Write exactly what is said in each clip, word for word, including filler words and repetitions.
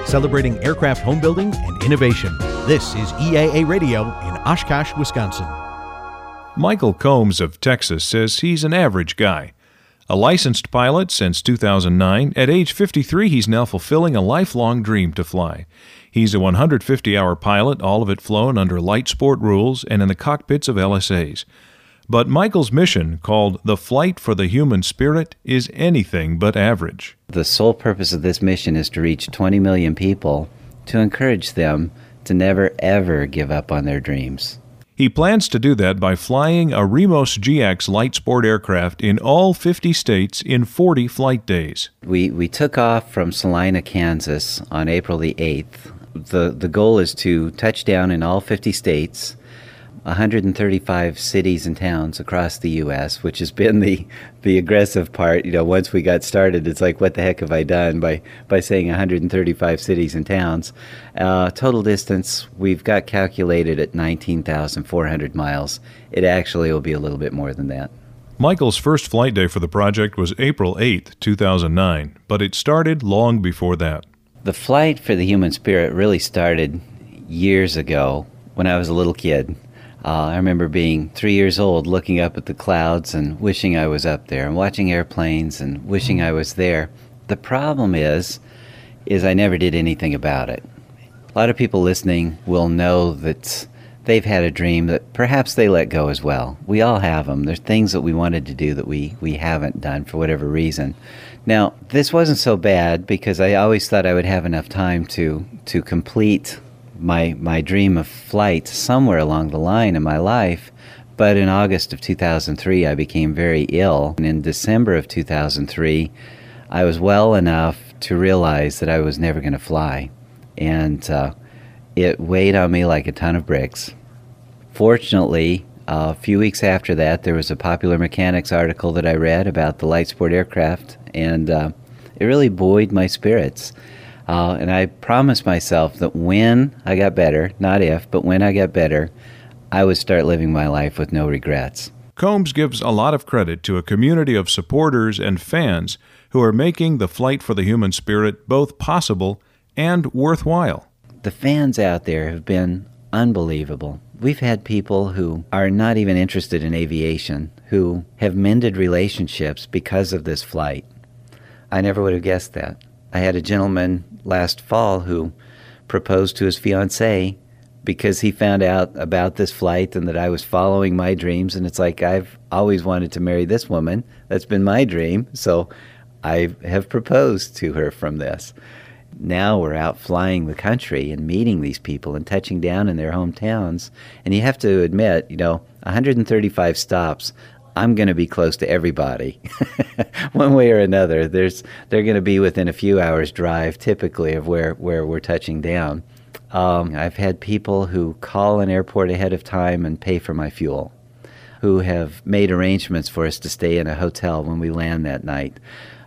celebrating aircraft home building and innovation. This is E A A Radio in Oshkosh, Wisconsin. Michael Combs of Texas says he's an average guy. A licensed pilot since two thousand nine, at age fifty-three, he's now fulfilling a lifelong dream to fly. He's a one hundred fifty hour pilot, all of it flown under light sport rules and in the cockpits of L S As. But Michael's mission, called the Flight for the Human Spirit, is anything but average. The sole purpose of this mission is to reach twenty million people, to encourage them to never, ever give up on their dreams. He plans to do that by flying a Remos G X light sport aircraft in all fifty states in forty flight days. We we took off from Salina, Kansas on April the eighth. The, the goal is to touch down in all fifty states, one hundred thirty-five cities and towns across the U S, which has been the, the aggressive part. You know, once we got started, it's like, what the heck have I done by, by saying one hundred thirty-five cities and towns? Uh, total distance, we've got calculated at nineteen thousand four hundred miles. It actually will be a little bit more than that. Michael's first flight day for the project was April eighth, two thousand nine, but it started long before that. The Flight for the Human Spirit really started years ago when I was a little kid. Uh, I remember being three years old, looking up at the clouds and wishing I was up there, and watching airplanes and wishing I was there. The problem is, is I never did anything about it. A lot of people listening will know that they've had a dream that perhaps they let go as well. We all have them. There's things that we wanted to do that we, we haven't done for whatever reason. Now, this wasn't so bad because I always thought I would have enough time to, to complete my my dream of flight somewhere along the line in my life. But in August of two thousand three, I became very ill. And in December of two thousand three, I was well enough to realize that I was never going to fly. And uh, it weighed on me like a ton of bricks. Fortunately, uh, a few weeks after that, there was a Popular Mechanics article that I read about the light sport aircraft, and uh, it really buoyed my spirits. Uh, and I promised myself that when I got better, not if, but when I got better, I would start living my life with no regrets. Combs gives a lot of credit to a community of supporters and fans who are making the Flight for the Human Spirit both possible and worthwhile. The fans out there have been unbelievable. We've had people who are not even interested in aviation, who have mended relationships because of this flight. I never would have guessed that. I had a gentleman last fall who proposed to his fiancée because he found out about this flight and that I was following my dreams. And it's like, I've always wanted to marry this woman. That's been my dream. So I have proposed to her from this. Now we're out flying the country and meeting these people and touching down in their hometowns. And you have to admit, you know, one hundred thirty-five stops, I'm going to be close to everybody. One way or another. There's they're going to be within a few hours drive typically of where, where we're touching down. Um, I've had people who call an airport ahead of time and pay for my fuel, who have made arrangements for us to stay in a hotel when we land that night.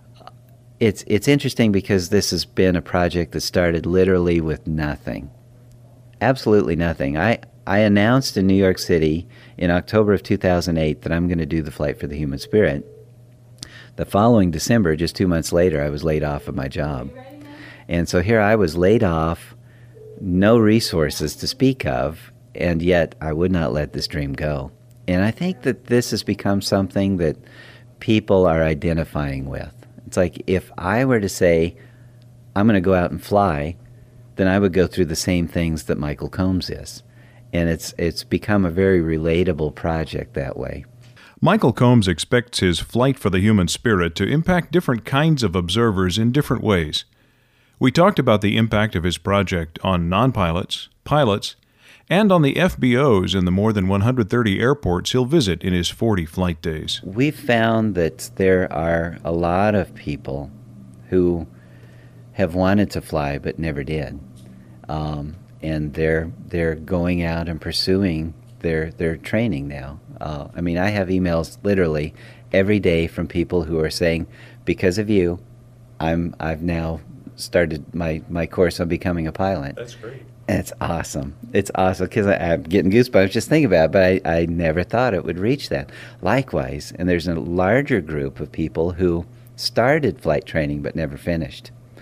It's it's interesting because this has been a project that started literally with nothing. Absolutely nothing. I, I announced in New York City in October of two thousand eight that I'm going to do the Flight for the Human Spirit. The following December, just two months later, I was laid off of my job. And so here I was laid off, no resources to speak of, and yet I would not let this dream go. And I think that this has become something that people are identifying with. It's like if I were to say, I'm going to go out and fly, then I would go through the same things that Michael Combs is. And it's it's become a very relatable project that way. Michael Combs expects his Flight for the Human Spirit to impact different kinds of observers in different ways. We talked about the impact of his project on non-pilots, pilots, and on the F B Os in the more than one hundred thirty airports he'll visit in his forty flight days. We've found that there are a lot of people who have wanted to fly but never did. Um, and they're they're going out and pursuing their their training now. Uh, I mean, I have emails literally every day from people who are saying, because of you, I'm I've now started my, my course on becoming a pilot. That's great. And it's awesome. It's awesome because I'm getting goosebumps just thinking about it, but I, I never thought it would reach that. Likewise, and there's a larger group of people who started flight training but never finished.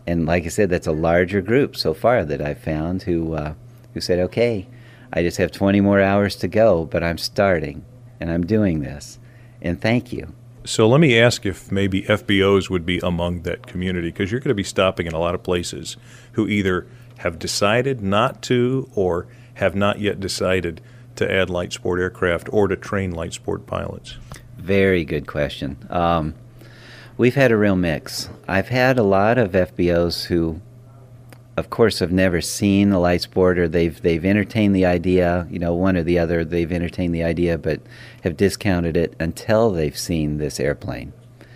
and like I said, that's a larger group so far that I've found who uh, who said, okay, I just have twenty more hours to go, but I'm starting, and I'm doing this, and thank you. So let me ask if maybe F B Os would be among that community, because you're going to be stopping in a lot of places who either have decided not to or have not yet decided to add light sport aircraft or to train light sport pilots. Very good question. Um, we've had a real mix. I've had a lot of F B Os who, of course, have never seen a light sport, or they've they've entertained the idea, you know, one or the other. They've entertained the idea, but have discounted it until they've seen this airplane.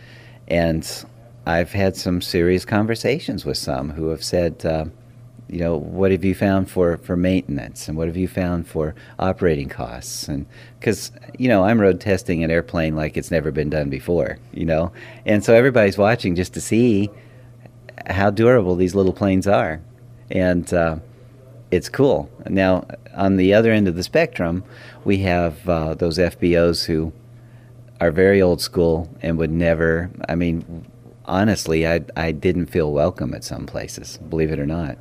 And I've had some serious conversations with some who have said, uh, you know, what have you found for, for maintenance, and what have you found for operating costs? And because, you know, I'm road testing an airplane like it's never been done before, you know, and so everybody's watching just to see how durable these little planes are. And uh, it's cool. Now, on the other end of the spectrum, we have uh, those F B Os who are very old school and would never, I mean, honestly, I, I didn't feel welcome at some places, believe it or not.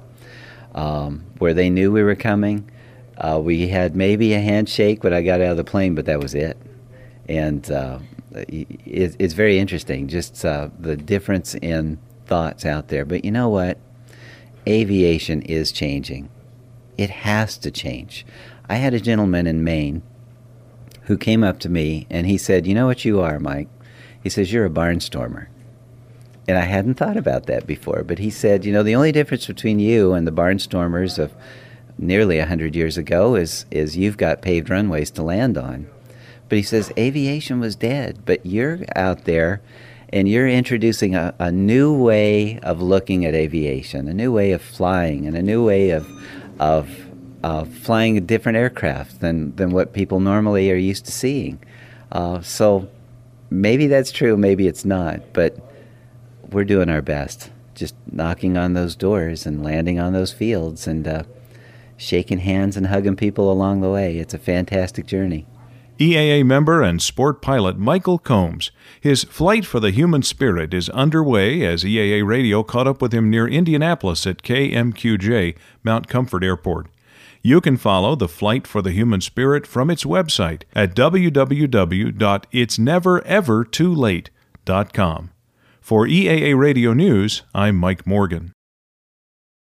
Um, where they knew we were coming. Uh, we had maybe a handshake when I got out of the plane, but that was it. And uh, it, it's very interesting, just uh, the difference in thoughts out there. But you know what? Aviation is changing. It has to change. I had a gentleman in Maine who came up to me and he said, you know what you are, Mike? He says, you're a barnstormer. And I hadn't thought about that before, but he said, you know, the only difference between you and the barnstormers of nearly a hundred years ago is is you've got paved runways to land on. But he says, aviation was dead, but you're out there and you're introducing a, a new way of looking at aviation, a new way of flying, and a new way of of uh, flying a different aircraft than, than what people normally are used to seeing. Uh, so maybe that's true, maybe it's not, but we're doing our best, just knocking on those doors and landing on those fields and uh, shaking hands and hugging people along the way. It's a fantastic journey. E A A member and sport pilot Michael Combs. His flight for the human spirit is underway as E A A Radio caught up with him near Indianapolis at K M Q J, Mount Comfort Airport. You can follow the Flight for the Human Spirit from its website at w w w dot its never ever too late dot com. For E A A Radio News, I'm Mike Morgan.